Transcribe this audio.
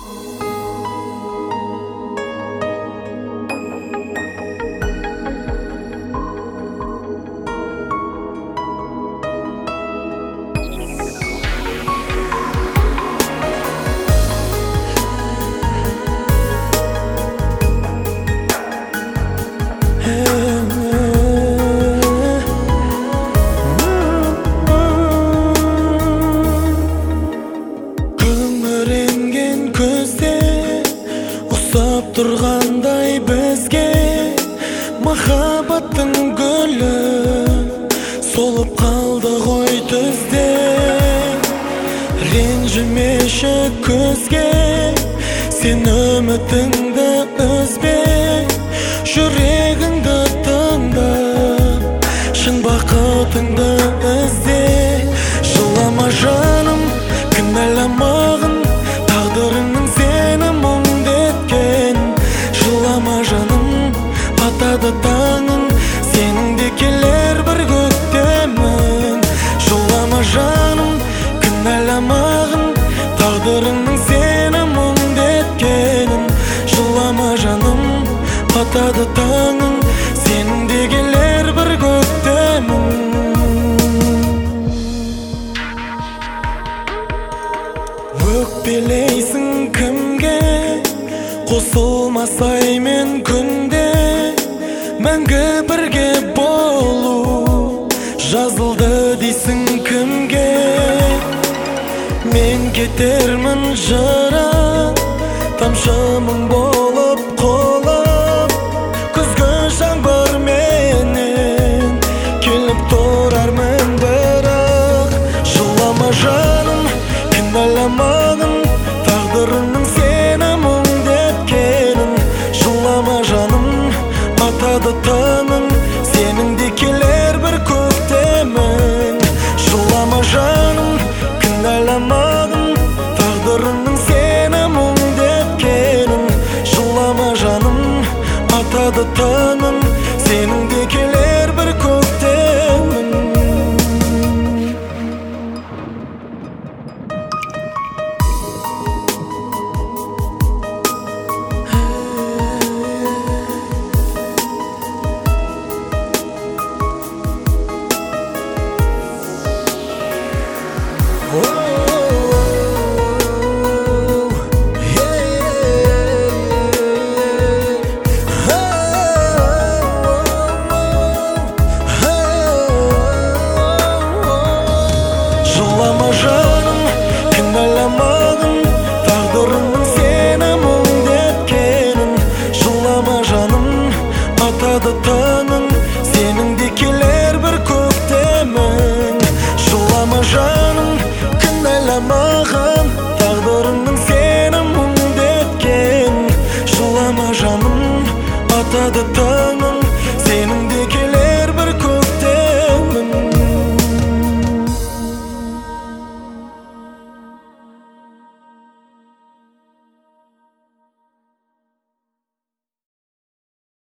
Тұрғандай бізге махаббаттың гүлі солып қалды ғой түзде. Ренжімеші көзге, сен үмітіңді үзбе, жүрегіңді тыңдап, шын бақытыңды ізде. Жылама жаным, кінәламағын, тағдырыңның сені мұңдеткен. Жылама жаным, атады таңың, сенің де келер бір көктемің. Жылама жаным, кінәламағын, тағдырыңның сені мұңдеткенін. Жылама жаным, атады таңың, сенің де келер бір көктемің. Өкпелейсің кімге, қосылмасай мен күнде, мәңгі бірге болу жазылды дейсің кімге. Мен кетермін жыра, тамшымың болып қолып, күзгі жаңбыр менен келіп тұрармын бірақ. Жылама жаным, кінәламағын, тағдырыңның сені мұңдеткенін. Жылама жаным, атады таңың, сенің де келер бір көктемің. Жылама жаным, кінәламағын, тағдырыңның сені мұңдеткенін. Жылама жаным, атады таңың, сенің де келер бір көктемің. Жылама жаным, кінәламағын, тағдырыңның сені мұңдеткенін. Жылама жаным, атады таңың, сенің де келер бір көктемің. Жылама жаным, кінәламағын, тағдырыңның сені мұңдеткен. Жылама жаным, атады